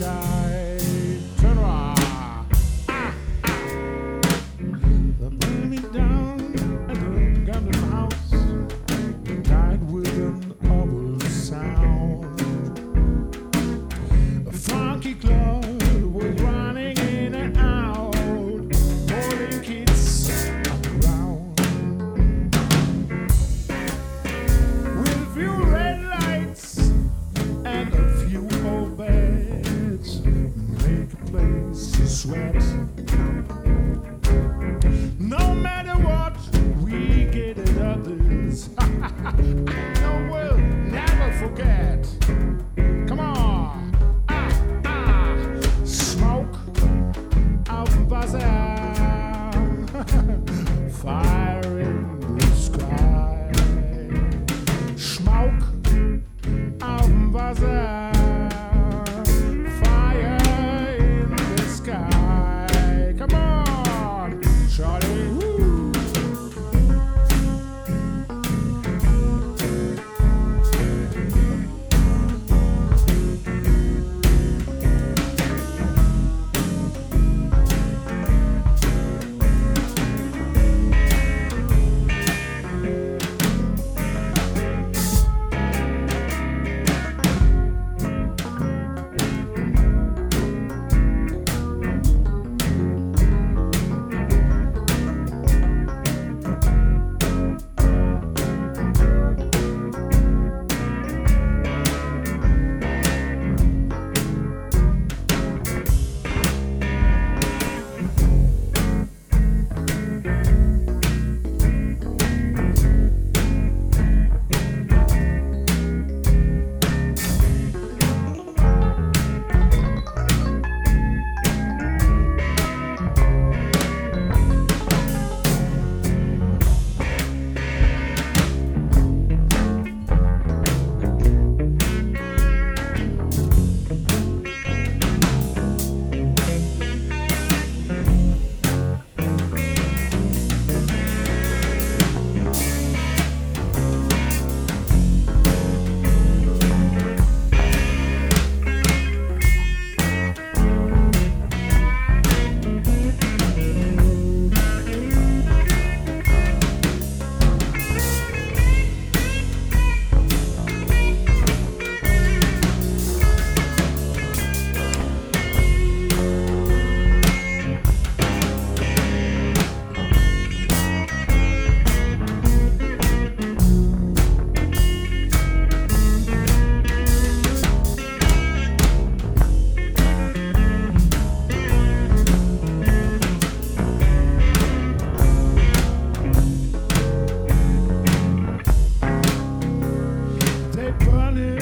sky. Turn around. They bring me down at the gambling house. Died with an awful sound. A funky club was running in and out, holding kids around. With a few red lights and a few old beds, make a place to sweat. No matter what, we get at others. No, we'll never forget. Come on. Smoke out the bazaar. Fire in the sky. Smoke out the bazaar. Fire in the sky. Come on, Charlie. Woo. Burning